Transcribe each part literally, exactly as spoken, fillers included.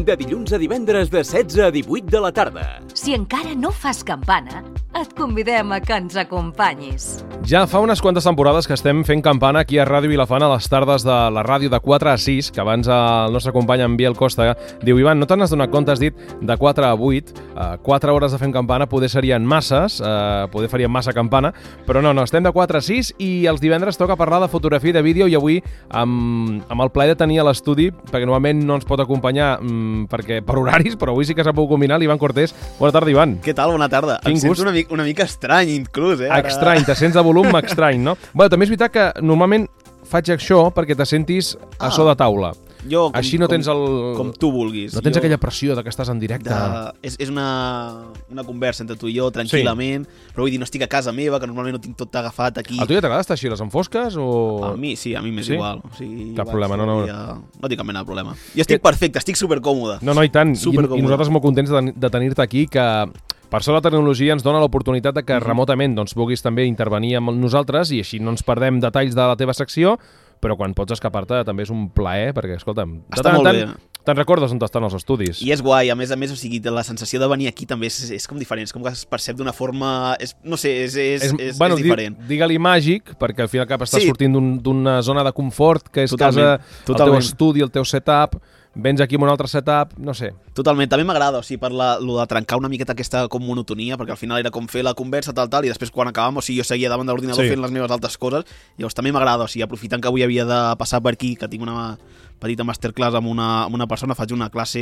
De dilluns a divendres de setze a divuit de la tarda. Si encara no fas campana, et convidem a que ens acompanyis. Ja fa unes quantes temporades que estem fent campana aquí a Ràdio Vilafant a les tardes de la ràdio de quatre a sis, que abans el nostre company en Biel Costa diu: Ivan, no te n'has donat compte, has dit de quatre a vuit, eh, quatre hores de fent campana poder serien masses, eh, poder faríem massa campana, però no, no, estem de quatre a sis i els divendres toca parlar de fotografia i de vídeo, i avui amb, amb el plaer de tenir a l'estudi, perquè normalment no ens pot acompanyar mmm, perquè per horaris, però avui sí que s'ha pogut combinar, l'Ivan Cortés. Bona tarda, Ivan. Què tal? Bona tarda. Quin em sento gust. una mica, una mica estrany, inclús, eh? Ara... Estrany, te sents de volum estrany, no? Bueno, també és veritat que normalment faig això perquè te sentis a so de taula. Jo, com, Així no tens el... Com tu vulguis. No tens jo... aquella pressió de que estàs en directe. De... És, és una, una conversa entre tu i jo, tranquil·lament, sí. Però vull dir, no estic a casa meva, que normalment no tinc tot agafat aquí. A tu ja t'agrada estar així, les enfosques? O... A mi, sí, a mi m'és sí? igual. O sigui, cap problema, no, no. Ja... No tinc cap mena de problema. I estic que... perfecte, estic supercòmode. No, no, i tant. I, I nosaltres molt contents de, de tenir-te aquí, que... Per això la tecnologia ens dona l'oportunitat de que mm-hmm. remotament doncs, vulguis també intervenir amb nosaltres i així no ens perdem detalls de la teva secció, però quan pots escapar-te també és un plaer, perquè, escolta'm, està molt bé. Te'n recordes on estan els estudis? I és guai, a més a més, o sigui, la sensació de venir aquí també és, és com diferent, és com que es percep d'una forma... És, no sé, és, és, és, és, bueno, és diferent. Digue-li màgic, perquè al final cap estàs sí. sortint d'una zona de confort, que és totalment, casa, totalment. el teu estudi, el teu setup... Vens aquí amb un altre setup, no sé. Totalment, també m'agrada, o sigui, per la, lo de trencar una miqueta aquesta com monotonia, perquè al final era com fer la conversa, tal, tal, i després quan acabàvem, o sigui, jo seguia davant de l'ordinador sí. fent les meves altres coses, llavors també m'agrada, o sigui, aprofitant que avui havia de passar per aquí, que tinc una petita masterclass amb una, amb una persona, faig una classe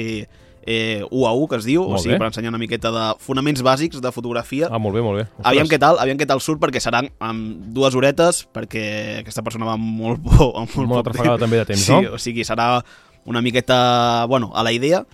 eh, u a u, que es diu, molt o sigui, bé. per ensenyar una miqueta de fonaments bàsics de fotografia. Ah, molt bé, molt bé. Ostres. Aviam què tal, aviam què tal surt, perquè seran amb dues horetes, perquè aquesta persona va molt por, amb molt, molt atrafegada també de temps, sí, no? O sigui, serà una miqueta, bueno, a la idea,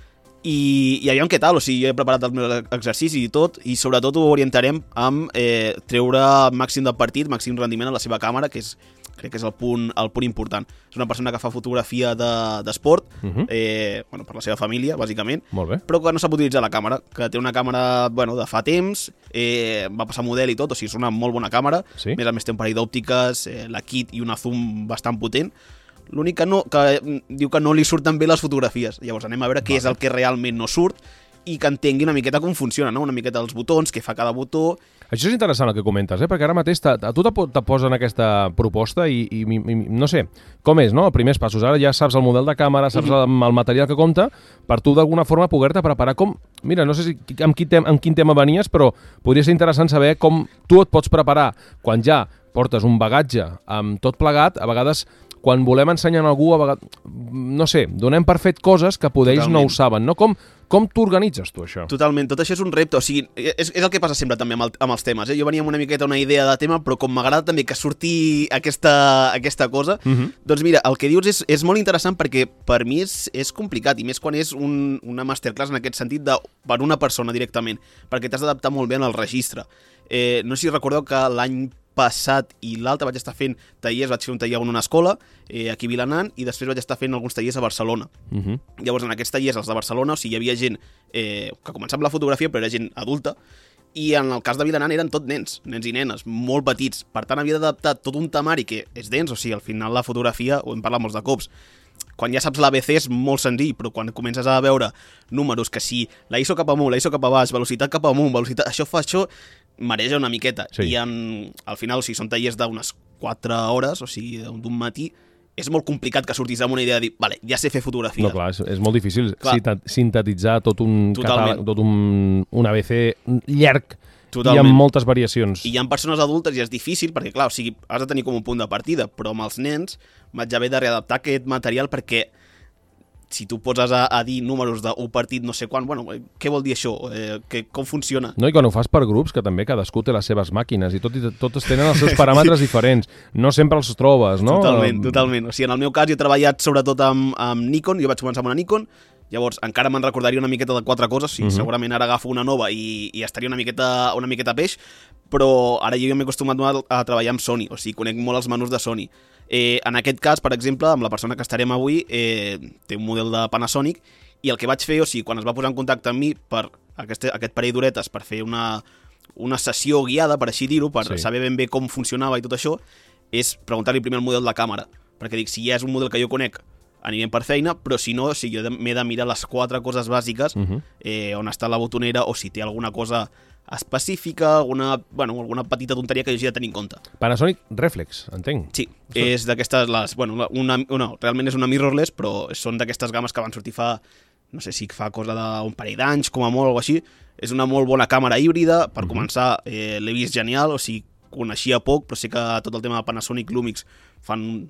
i, i aviam què tal, o sigui, jo he preparat els meus exercicis i tot, i sobretot ho orientarem amb eh, treure màxim del partit, màxim rendiment a la seva càmera, que és, crec que és el punt, el punt important. És una persona que fa fotografia d'esport, de, uh-huh. eh, bueno, per la seva família, bàsicament, molt bé. Però que no sap utilitzar la càmera, que té una càmera, bueno, de fa temps, eh, va passar model i tot, o sigui, és una molt bona càmera, sí? Més a més té un parell d'òptiques, eh, la kit i una zoom bastant potent. L'únic que, no, que diu que no li surten bé les fotografies. Llavors anem a veure què vale. És el que realment no surt i que entengui una miqueta com funciona, no? Una miqueta els botons, què fa cada botó. Això és interessant el que comentes, eh? Perquè ara mateix a tu te posen aquesta proposta i, i, i no sé, com és, no? Els primers passos. Ara ja saps el model de càmera, saps mm-hmm. el material que compta, per tu d'alguna forma poder-te preparar com... Mira, no sé si amb quin, tema, amb quin tema venies, però podria ser interessant saber com tu et pots preparar quan ja portes un bagatge amb tot plegat. A vegades quan volem ensenyar a algú, a vegades, no sé, donem per fet coses que poder ells no ho saben, no? Com, com t'organitzes tu, això? Totalment, tot això és un repte, o sigui, és, és el que passa sempre també amb, el, amb els temes, eh? Jo venia amb una miqueta una idea de tema, però com m'agrada també que surti aquesta, aquesta cosa, uh-huh. doncs mira, el que dius és, és molt interessant perquè per mi és, és complicat, i més quan és un, una masterclass en aquest sentit de, per una persona directament, perquè t'has d'adaptar molt bé al registre. Eh, no sé si recordeu que l'any passat i l'altre vaig estar fent tallers, vaig fer un taller en una escola eh, aquí a Vilanant i després vaig estar fent alguns tallers a Barcelona. Uh-huh. Llavors en aquests tallers, els de Barcelona, o sigui, hi havia gent eh, que començava amb la fotografia però era gent adulta i en el cas de Vilanant eren tot nens, nens i nenes, molt petits. Per tant havia d'adaptar tot un temari que és dens, o sigui, al final la fotografia, ho hem parlat molts de cops, quan ja saps l'A B C és molt senzill, però quan comences a veure números que si la I S O cap amunt, la I S O cap a baix, velocitat cap amunt, velocitat... això fa això, mareja una miqueta. Sí. I en, al final, o sigui, són tallers d'unes quatre hores, o sigui, d'un matí, és molt complicat que sortis amb una idea de dir, vale, ja sé fer fotografia. No, clar, és, és molt difícil clar. sintetitzar tot un catàleg, tot un, un A B C llarg. Totalment. I amb moltes variacions. I hi ha persones adultes i és difícil perquè, clar, o sigui, has de tenir com un punt de partida, però amb els nens vaig haver de readaptar aquest material perquè si tu poses a, a dir números d'un partit no sé quan, bueno, què vol dir això? Eh, que, com funciona? No, i quan ho fas per grups, que també cadascú té les seves màquines i tot, i totes tenen els seus paràmetres diferents. No sempre els trobes, no? Totalment, totalment. O sigui, en el meu cas jo he treballat sobretot amb, amb Nikon, jo vaig començar amb una Nikon, llavors encara me'n recordaria una miqueta de quatre coses, sí, uh-huh. segurament ara agafo una nova i, i estaria una miqueta, una miqueta peix, però ara jo m'he acostumat a, a treballar amb Sony, o sigui, conec molt els menús de Sony. Eh, en aquest cas, per exemple, amb la persona que estarem avui, eh, té un model de Panasonic, i el que vaig fer, o sigui, quan es va posar en contacte amb mi per aquest, aquest parell d'horetes per fer una, una sessió guiada, per així dir-ho, per sí. saber ben bé com funcionava i tot això, és preguntar-li primer el model de càmera, perquè dic, si ja és un model que jo conec anirem per feina, però si no, si jo m'he de mirar les quatre coses bàsiques, uh -huh. eh, on està la botonera, o si té alguna cosa específica, alguna, bueno, alguna petita tonteria que hagi de tenir en compte. Panasonic Reflex, entenc. Sí, és d'aquestes, les, bueno, una, una, realment és una mirrorless, però són d'aquestes games que van sortir fa, no sé si fa cosa d'un parell d'anys, com a molt, o així. És una molt bona càmera híbrida, per uh -huh. començar, eh, l'he vist genial, o sigui, coneixia poc, però sé que tot el tema de Panasonic Lumix fan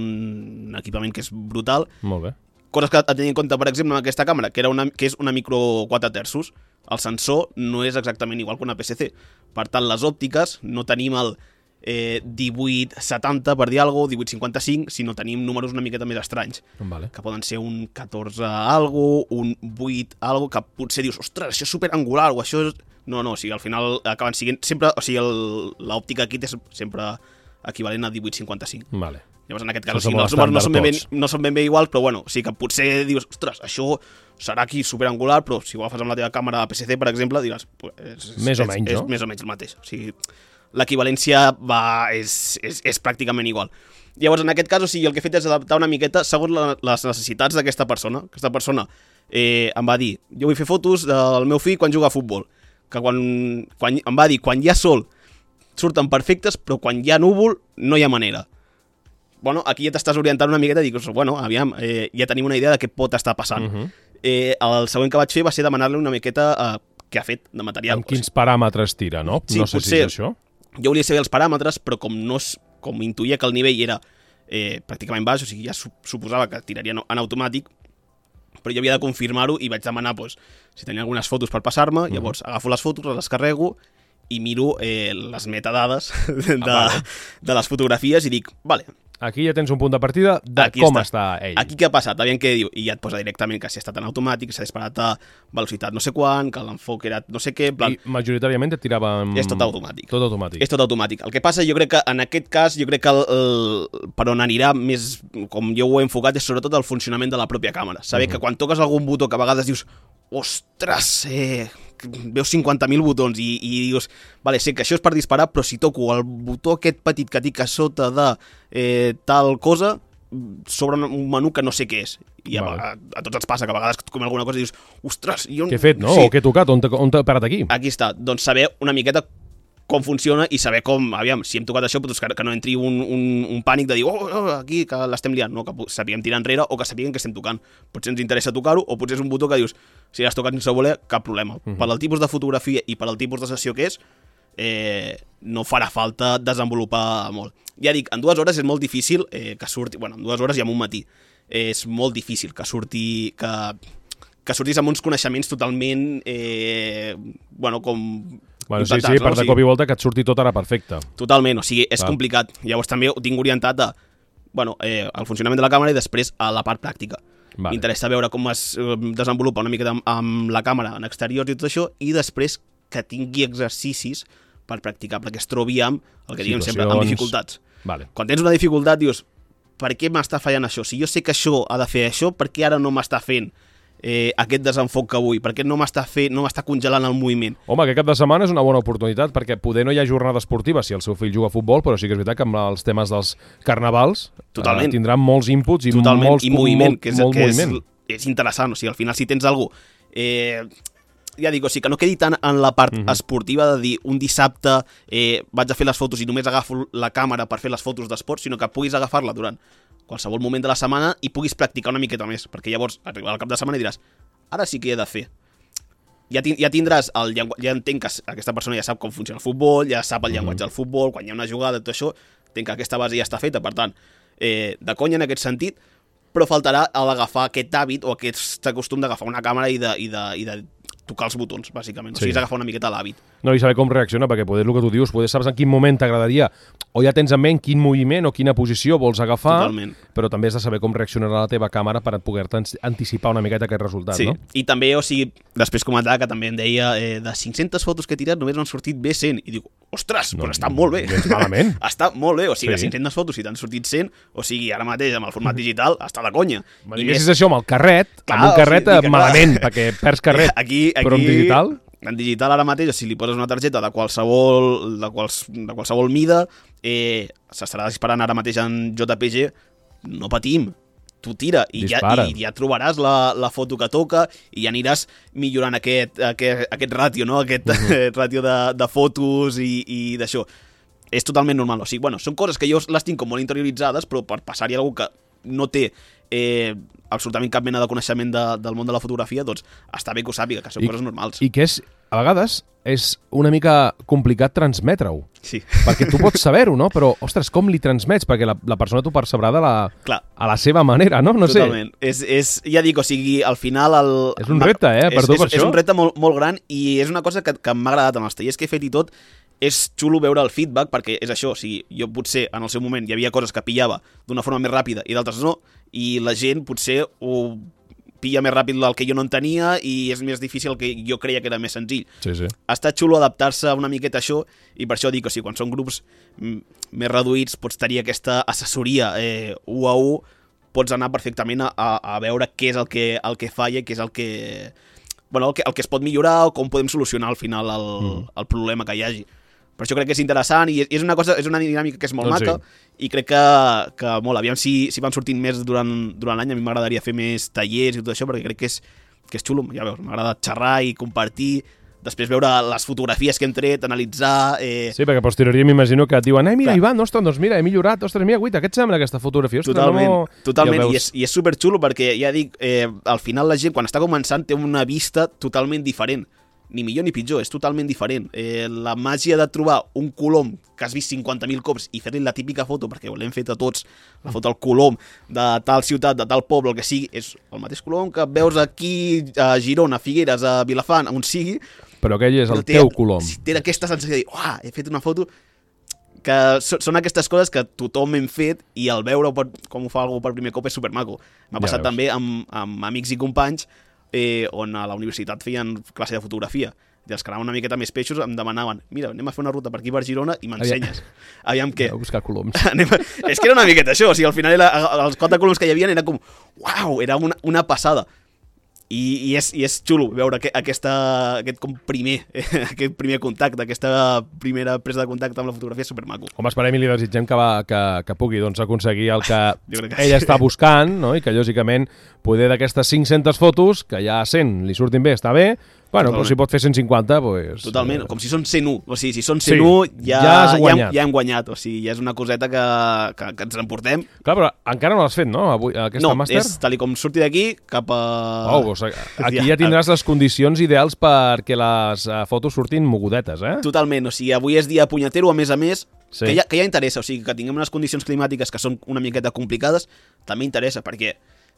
un equipament que és brutal. Molt bé. Coses que a tenir en compte, per exemple, amb aquesta càmera, que, era una, que és una micro quatre terços, el sensor no és exactament igual que una P S C. Per tant, les òptiques no tenim el eh, divuit setanta, per dir alguna cosa, divuit cinquanta-cinc, sinó tenim números una miqueta més estranys, vale. que poden ser un catorze algo, un vuit algo, que potser dius, ostres, això és superangular, o això és... No, no, o sigui, al final acaben siguent sempre... O sigui, l'òptica kit és sempre equivalent a divuit cinquanta-cinc. Vale. Llavors, en aquest cas, o sigui, els números no són, ben, ben, no són ben bé iguals, però bueno, o sigui que potser dius, ostres, això serà aquí superangular, però si ho agafes amb la teva càmera P S C, per exemple, diràs... Pues, més és, o menys, és, no? És més o menys el mateix. O sigui, l'equivalència va, és, és, és pràcticament igual. Llavors, en aquest cas, o sigui, el que he fet és adaptar una miqueta segons la, les necessitats d'aquesta persona. Aquesta persona eh, em va dir, jo vull fer fotos del meu fill quan juga a futbol, que quan, quan em va dir, quan hi ha sol surten perfectes, però quan hi ha núvol no hi ha manera. Bueno, aquí ja t'estàs orientant una miqueta i dius, bueno, aviam, eh, ja tenim una idea de què pot estar passant. Uh -huh. eh, el següent que vaig fer va ser demanar-li una miqueta eh, què ha fet de material. Amb quins paràmetres tira, no? Sí, no sé potser, si és això. Jo volia saber els paràmetres, però com no es, com intuïa que el nivell era eh, pràcticament baix, o sigui, ja suposava que tiraria en automàtic, però jo havia de confirmar-ho i vaig demanar pues, si tenia algunes fotos per passar-me, uh-huh. Llavors agafo les fotos, les carrego i miro eh, les metadades de, ah, vale. de les fotografies i dic, vale, aquí ja tens un punt de partida de aquí com està. està ell. Aquí què ha passat? Aviam què diu. I ja et posa directament que si ha estat en automàtic, s'ha disparat a velocitat no sé quan, que l'enfoc era no sé què... Plan... I majoritàriament et tirava... Amb... És tot automàtic. Tot automàtic. És tot automàtic. El que passa, jo crec que en aquest cas, jo crec que el, el, per on anirà més, com jo ho he enfocat, és sobretot el funcionament de la pròpia càmera. Saber uh-huh. que quan toques algun botó que a vegades dius, ostres, eh... veus cinquanta mil botons i, i dius, vale, sé que això és per disparar, però si toco el botó aquest petit que tinc a sota de eh, tal cosa, sobre un menú que no sé què és. I a, vale. a, a tots ens passa que a vegades com alguna cosa i dius, ostres... Jo... Què he fet, no? Sí. O què he tocat? On t'he parat aquí? Aquí està. Doncs saber una miqueta com funciona i saber com, aviam, si hem tocat això, doncs que, que no entri un, un, un pànic de dir, oh, oh aquí, que l'estem liant, no, que sapiguem tirar enrere o que sapiguem que estem tocant. Potser ens interessa tocar-ho o potser és un botó que dius, si l'has tocat sense voler, cap problema. Uh-huh. Per al tipus de fotografia i per al tipus de sessió que és, eh, no farà falta desenvolupar molt. Ja dic, en dues hores és molt difícil eh, que surti, bueno, en dues hores i en un matí, eh, és molt difícil que surti, que, que sortis amb uns coneixements totalment, eh, bueno, com... Bueno, sí, sí, per no? de cop i volta que et surti tot ara perfecte. Totalment, o sigui, és Clar. complicat. Llavors també ho tinc orientat a, bueno, eh, al funcionament de la càmera i després a la part pràctica. Vale. M'interessa veure com es desenvolupa una miqueta amb, amb la càmera en exteriors i tot això, i després que tingui exercicis per practicar, perquè es trobi amb, el que diguem sempre, amb dificultats. Vale. Quan tens una dificultat dius, per què m'està fallant això? Si jo sé que això ha de fer això, per què ara no m'està fent eh, aquest desenfoc que vull? Per què no m'està fent, no m'està congelant el moviment? Home, aquest cap de setmana és una bona oportunitat, perquè poder no hi ha jornada esportiva si el seu fill juga a futbol, però sí que és veritat que amb els temes dels carnavals eh, tindran molts inputs i Totalment. molts I moviment, molt, que, és, molt que moviment. És, és interessant. O sigui, al final, si tens algú... Eh, ja dic, o sigui, que no quedi tant en la part uh-huh. esportiva de dir un dissabte eh, vaig a fer les fotos i només agafo la càmera per fer les fotos d'esport, sinó que puguis agafar-la durant qualsevol moment de la setmana i puguis practicar una miqueta més, perquè llavors arribarà al cap de setmana i diràs, ara sí que he de fer. Ja, ti- ja tindràs el llenguatge, ja entenc que aquesta persona ja sap com funciona el futbol, ja sap el llenguatge del futbol, quan hi ha una jugada, tot això, entenc que aquesta base ja està feta, per tant, eh, de conya en aquest sentit, però faltarà l'agafar aquest hàbit o aquest costum d'agafar una càmera i de, i de, i de tocar els botons, bàsicament. O sigui, Sí. és agafar una miqueta l'hàbit. No, i saber com reacciona, perquè poder el que tu dius, poder saps en quin moment t'agradaria, o ja tens en ment quin moviment o quina posició vols agafar, Totalment. però també has de saber com reaccionarà la teva càmera per poder-te anticipar una miqueta aquest resultat, Sí, no? i també, o sigui, després comentava que també em deia eh, de cinc-centes fotos que he tirat només m'han sortit bé cent, i dic, ostres, No, no, doncs està molt bé. gens malament. Està molt bé, o sigui, Sí. de cinc-centes fotos si t'han sortit cent, o sigui, ara mateix amb el format digital està de conya. Me diguessis això amb el carret, Clar, amb un o carret sigui, dic que malament, clar. perquè perds carret, Aquí, aquí, però en digital... En digital ara mateix, si li poses una targeta de qualsevol, de quals, de qualsevol mida, eh, s'estarà disparant ara mateix en J P G, no patim. tu tira i ja, i ja trobaràs la, la foto que toca i ja aniràs millorant aquest, aquest, aquest ràtio, no? Aquest uh-huh. ràtio de, de fotos i, i d'això. És totalment normal. O sigui, bueno, són coses que jo les tinc com molt interioritzades, però per passar-hi a algú que no té eh, absolutament cap mena de coneixement de, del món de la fotografia, doncs està bé que ho sàpiga, que són I, coses normals. I que és, a vegades, és una mica complicat transmetre-ho. Sí. Perquè tu pots saber-ho, no? Però, ostres, com li transmets? Perquè la, la persona t'ho percebrà de la, a la seva manera, no? No Totalment. sé. És, és, ja dic, o sigui, al final... El, és un repte, eh? Per és, tu, és, per és això. un repte molt, molt gran i és una cosa que, que m'ha agradat en els tallers que he fet i tot. És xulo veure el feedback perquè és això, o sigui, jo potser en el seu moment hi havia coses que pillava d'una forma més ràpida i d'altres no, i la gent potser ho pilla més ràpid del que jo no entenia i és més difícil el que jo creia que era més senzill. Sí, sí. Ha estat xulo adaptar-se una miqueta a això i per això dic, o sigui, quan són grups més reduïts pots tenir aquesta assessoria eh, u a u, pots anar perfectament a, a veure què és el que, el que falla, què és el que, bueno, el que, el que es pot millorar o com podem solucionar al final el, mm. el problema que hi hagi. Per això crec que és interessant i és una cosa, és una dinàmica que és molt doncs maca sí. I crec que, que molt, aviam si, si van sortint més durant, durant l'any, a mi m'agradaria fer més tallers i tot això, perquè crec que és, que és xulo, ja veus, m'agrada xerrar i compartir, després veure les fotografies que hem tret, analitzar... Eh... Sí, perquè a posteriori m'imagino que et diuen, eh, mira, Clar. Ivan, ostres, doncs mira, he millorat, ostres, mira, guaita, què et sembla aquesta fotografia? Ostres, totalment, no... totalment, ja I, és, i és superxulo perquè, ja dic, eh, al final la gent, quan està començant, té una vista totalment diferent. Ni millor ni pitjor, és totalment diferent. Eh, la màgia de trobar un colom que has vist cinquanta mil cops i fer-li la típica foto, perquè l'hem fet a tots, la foto del colom de tal ciutat, de tal poble, el que sigui, és el mateix colom que veus aquí a Girona, a Figueres, a Vilafant, on sigui. Però aquell és el té, teu colom. Té aquesta sensació de dir, uah, he fet una foto que són aquestes coses que tothom hem fet i al veure com ho fa algú per primer cop és supermaco. M'ha passat ja també amb, amb amics i companys Eh, on a la universitat feien classe de fotografia i els que anaven una miqueta més peixos em demanaven, mira, anem a fer una ruta per aquí per Girona i m'ensenyes. Aviam què. A buscar coloms. a... És que era una miqueta això, o sigui, al final era, els quatre coloms que hi havia era com, uau, era una, una passada. I, i, és, i és xulo veure que, aquesta, aquest com primer aquest primer contacte, aquesta primera presa de contacte amb la fotografia és supermaco. Home, esperem i li desitgem que, va, que, que pugui doncs, aconseguir el que, que ell sí. està buscant, no? I que lògicament poder d'aquestes cinc-centes fotos, que ja cent li surtin bé, està bé, bueno, però si pot fer cent cinquanta, doncs... Totalment, eh... com si són cent u. O sigui, si són cent u, sí, ja, ja, has ja, hem, ja hem guanyat. O sigui, ja és una coseta que, que, que ens emportem. Clar, però encara no l'has fet, no? Avui, aquesta no, màster? és tal com surti d'aquí cap a... Oh, doncs aquí ja tindràs les condicions ideals perquè les uh, fotos surtin mogudetes, eh? Totalment, o sigui, avui és dia punyetero, a més a més, sí. que, ja, que ja interessa. O sigui, que tinguem unes condicions climàtiques que són una miqueta complicades, també interessa, perquè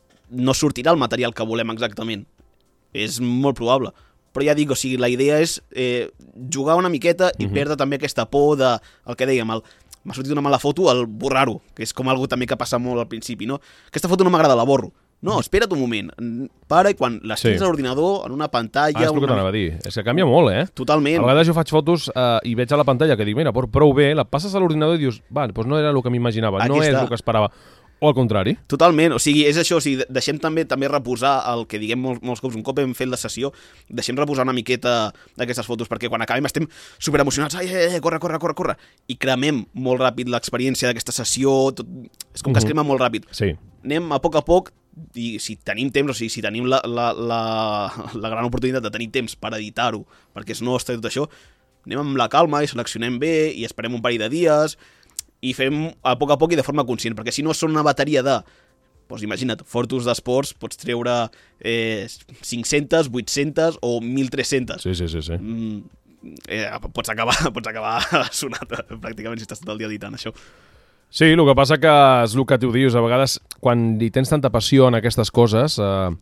no sortirà el material que volem exactament. És molt probable. Però ja dic, o sigui, la idea és eh, jugar una miqueta i uh-huh. perdre també aquesta por de, el que dèiem, el m'ha sortit una mala foto, el borrar-ho, que és com algo també que passa molt al principi, no? Aquesta foto no m'agrada, la borro. No, espera't un moment, para i quan les tens sí. a l'ordinador, en una pantalla... Ah, és el una... que t'anava a dir, és que canvia molt, eh? Totalment. A vegades jo faig fotos eh, i veig a la pantalla que dic, mira, prou bé, la passes a l'ordinador i dius, vale, doncs no era el que m'imaginava, no és el que esperava. O al contrari. Totalment, o sigui, és això, o sigui, deixem també també reposar el que diguem molts, molts cops, un cop hem fet la sessió, deixem reposar una miqueta d'aquestes fotos, perquè quan acabem estem superemocionats, ai, ai, ai, corre, corre, corre, corre, i cremem molt ràpid l'experiència d'aquesta sessió, tot, és com que es crema molt ràpid. Sí. Anem a poc a poc, i si tenim temps, o sigui, si tenim la, la, la, la gran oportunitat de tenir temps per editar-ho, perquè és nostre i tot això, anem amb la calma i seleccionem bé i esperem un parell de dies i fem a poc a poc i de forma conscient, perquè si no són una bateria de, doncs imagina't, fotos d'esports, pots treure eh, cinc-centes, vuit-centes o mil tres-centes. Sí, sí, sí. sí. Mm, eh, pots acabar, pots acabar sonat pràcticament si estàs tot el dia editant això. Sí, el que passa que és el que tu dius, a vegades quan hi tens tanta passió en aquestes coses, eh,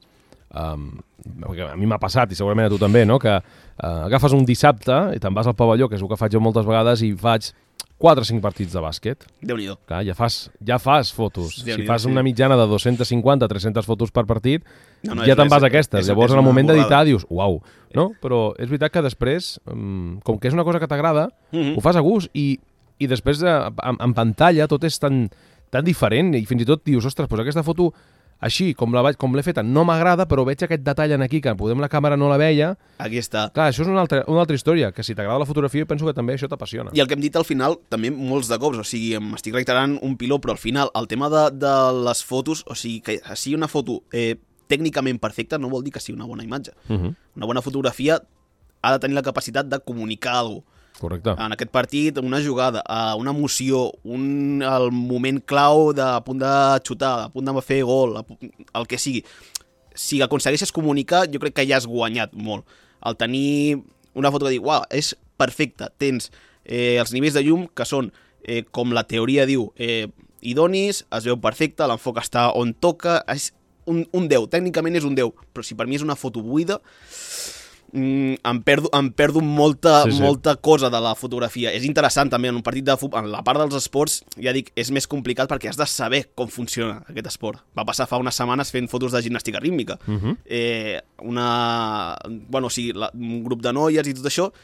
eh, a mi m'ha passat i segurament a tu també, no? Que eh, agafes un dissabte i te'n vas al pavelló, que és el que faig jo moltes vegades, i faig quatre o cinc partits de bàsquet. Déu-n'hi-do. Clar, ja fas, ja fas fotos. Si fas sí. una mitjana de dos-cents cinquanta a tres-centes fotos per partit, no, no, ja te'n és, vas a aquestes. és, Llavors, és en el moment d'editar, borrada. dius, uau, no? Però és veritat que després, com que és una cosa que t'agrada, mm-hmm. ho fas a gust i, i després en, en pantalla tot és tan, tan diferent i fins i tot dius, ostres, doncs aquesta foto així, com la vaig, com l'he feta, no m'agrada, però veig aquest detall en aquí, que podem la càmera no la veia. Aquí està. Clar, això és una altra, una altra història, que si t'agrada la fotografia, penso que també això t'apassiona. I el que hem dit al final, també molts de cops, o sigui, m'estic reiterant un piló, però al final, el tema de, de les fotos, o sigui, que sigui una foto eh, tècnicament perfecta, no vol dir que sigui una bona imatge. Uh-huh. Una bona fotografia ha de tenir la capacitat de comunicar alguna cosa. Correcte. En aquest partit, una jugada, una emoció, un, el moment clau de a punt de xutar, a punt de fer gol, el que sigui. Si aconsegueixes comunicar, jo crec que ja has guanyat molt. El tenir una foto que diu, uau, és perfecte, tens eh, els nivells de llum que són, eh, com la teoria diu, eh, idonis, es veu perfecte, l'enfoc està on toca, és un, un deu, tècnicament és un deu, però si per mi és una foto buida, Mm, em perdo, em perdo molta, sí, sí. molta cosa de la fotografia. És interessant també en un partit de futbol, en la part dels esports, ja dic, és més complicat perquè has de saber com funciona aquest esport. Va passar fa unes setmanes fent fotos de gimnàstica rítmica. Uh-huh. eh, una, bueno, o sigui, la, un grup de noies i tot això,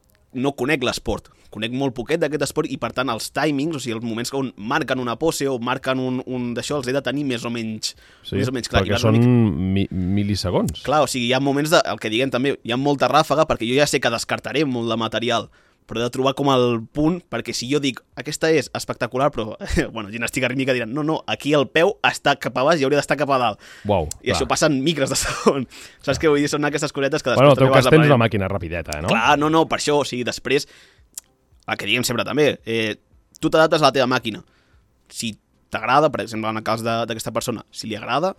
no conec l'esport, conec molt poquet d'aquest esport i per tant els timings, o sigui, els moments on marquen una pose o marquen un, un d'això, els he de tenir més o menys, sí, més o menys clar. Perquè són mi mil·lisegons. Clar, o sigui, hi ha moments, de, el que diguem també, hi ha molta ràfaga perquè jo ja sé que descartaré molt de material, però he de trobar com el punt, perquè si jo dic, aquesta és espectacular, però, bueno, gimnàstica rítmica diran, no, no, aquí el peu està cap a baix i hauria d'estar cap a dalt. Uau, I clar. això passa en micres de segon. Saps què vull dir? Són aquestes cosetes que després bueno, també vas aprenent. Bueno, el teu cas tens una màquina rapideta, eh, no? Clar, no, no, per això, o sigui, després, el que diguem sempre també, eh, tu t'adaptes a la teva màquina. Si t'agrada, per exemple, en el cas d'aquesta persona, si li agrada,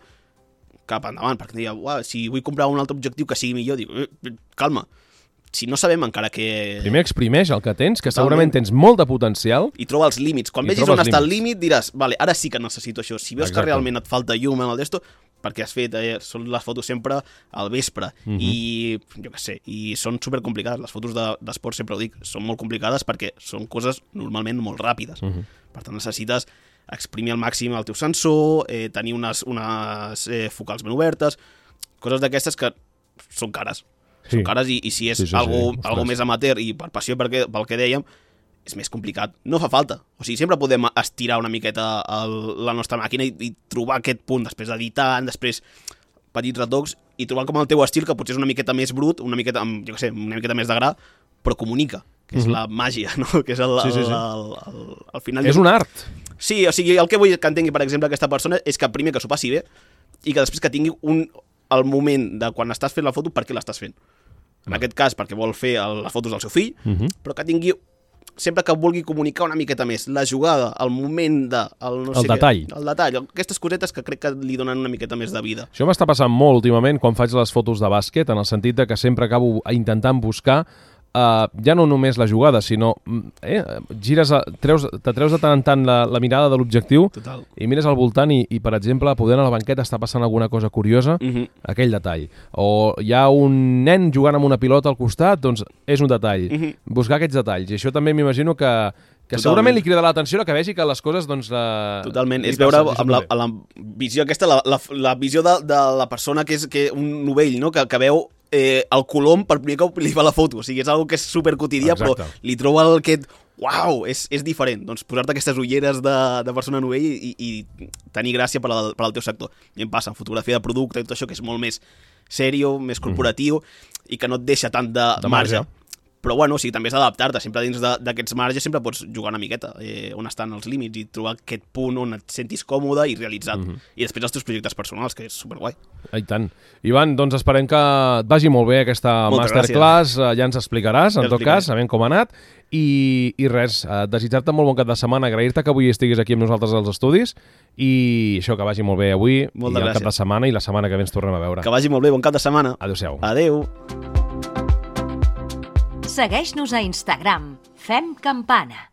cap endavant, perquè em deia, uau, si vull comprar un altre objectiu que sigui millor, dic, eh, calma. Si no sabem encara que... Primer exprimeix el que tens, que segurament tens molt de potencial. I troba els límits. Quan vegis on està el límit, diràs, vale, ara sí que necessito això. Si veus Exacte. que realment et falta llum en el d'esto, perquè has fet, eh, són les fotos sempre al vespre. Uh-huh. I, jo què sé, i són supercomplicades. Les fotos d'esport, de, sempre ho dic, són molt complicades perquè són coses normalment molt ràpides. Uh-huh. Per tant, necessites exprimir al màxim el teu sensor, eh, tenir unes, unes eh, focals ben obertes, coses d'aquestes que són cares. Sí. Són cares i, i si és sí, sí, algo, sí. algo més amateur i per passió perquè, pel que dèiem, és més complicat. No fa falta. O sigui, sempre podem estirar una miqueta el, la nostra màquina i, i trobar aquest punt, després editant, després petits retocs i trobar com el teu estil, que potser és una miqueta més brut, una miqueta, jo què sé, una miqueta més de gra, però comunica, que és uh-huh. la màgia, no? Que és el, sí, sí, sí. el, el, el, el final... És un art. Sí, o sigui, el que vull que entengui, per exemple, aquesta persona és que primer que s'ho passi bé i que després que tingui un, el moment de quan estàs fent la foto, per què l'estàs fent. En aquest cas, perquè vol fer el, les fotos del seu fill, uh-huh. però que tingui, sempre que vulgui comunicar una miqueta més, la jugada, el moment de... El, no el sé detall. Què, el detall, aquestes cosetes que crec que li donen una miqueta més de vida. Això m'està passant molt últimament quan faig les fotos de bàsquet, en el sentit de que sempre acabo intentant buscar Uh, ja no només la jugada, sinó eh, gires, a, treus, te treus de tant en tant la, la mirada de l'objectiu i mires al voltant i, i, per exemple, podent a la banqueta està passant alguna cosa curiosa, uh-huh. aquell detall. O hi ha un nen jugant amb una pilota al costat, doncs és un detall. Uh-huh. Buscar aquests detalls. I això també m'imagino que, que Totalment. segurament li crida l'atenció que vegi que les coses, doncs... La... Totalment. És veure amb la, la visió aquesta, la, la, la visió de, de la persona que és que un novell, no? que, que veu eh, el colom per primer cop li fa la foto. O sigui, és una que és superquotidià, però li troba el aquest... Uau, és, és diferent. Doncs posar-te aquestes ulleres de, de persona novell i, i tenir gràcia per al, per al teu sector. I em passa en fotografia de producte i tot això, que és molt més sèrio, més corporatiu, mm. i que no et deixa tant de, de marge. marge. Però bueno, o sigui, també és adaptar-te, sempre dins d'aquests marges sempre pots jugar una miqueta, eh, on estan els límits i trobar aquest punt on et sentis còmode i realitzat. Mm -hmm. I després els teus projectes personals, que és superguai. I tant. Ivan, doncs esperem que et vagi molt bé aquesta Moltes masterclass, gràcies. Ja ens explicaràs, en ja tot cas, sabent com ha anat, i, i res, eh, desitjar-te molt bon cap de setmana, agrair-te que avui estiguis aquí amb nosaltres als estudis, i això, que vagi molt bé avui, Moltes i el gràcies. cap de setmana, i la setmana que ve ens tornem a veure. Que vagi molt bé, bon cap de setmana. Adéu-siau. Adéu. Segueix-nos a Instagram. Fem Campana.